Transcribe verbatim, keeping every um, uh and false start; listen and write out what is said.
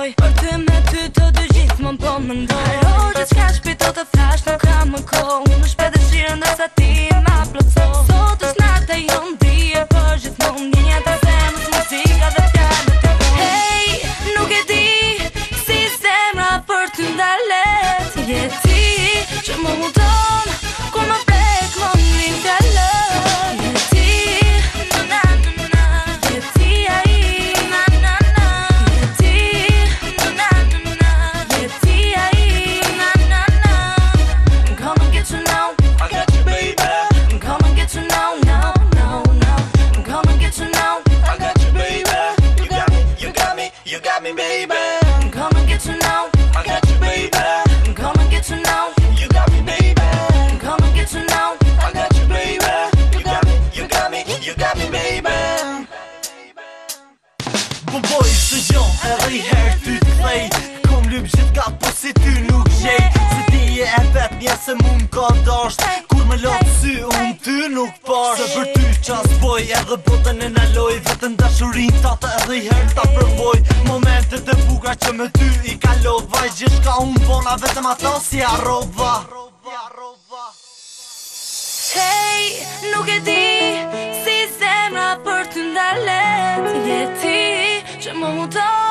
mendoj Për ty me ty të dy gjithmon po mendoj Her orë që s'ka shpit do të thash nuk kam më ko Unë shpet e shirën dhe sa ti ma plotso Sot është nata jon dije për gjithmon Një një të zemës muzika dhe fjallët e po Hey, nuk e di si zemra për ty ndalet Je ti që më mudon kur më prek më një fjallët Je ti, na na na na Je ti ai, na na na Je ti, na na na na Je ti ai, na na na Come and get to know I got you, baby. Come and get to know, no, no, no Come and get to know I got you, baby. You got me, you got me, you got me, baby. Come and get to know I got you, baby. Come and get to know You got me, baby. Come and get to know I got you, baby. You got me, you got me, you got me, baby. Po boj së gjon edhe i herë ty t'klej Kom lyp gjithë ka po si ty nuk gjej Se ti je e vet nje se mu m'ka dasht Kur me lot sy unë ty nuk pash Se për ty qas boj edhe botën e naloj Vetën dashurin tate edhe i herë ta provoj Momentet e bukra që me ty i kalova Gjithë ka unë bona vetëm ata si arrova Hey, nuk e di si zemra për ty ndalet Je ti që më mudon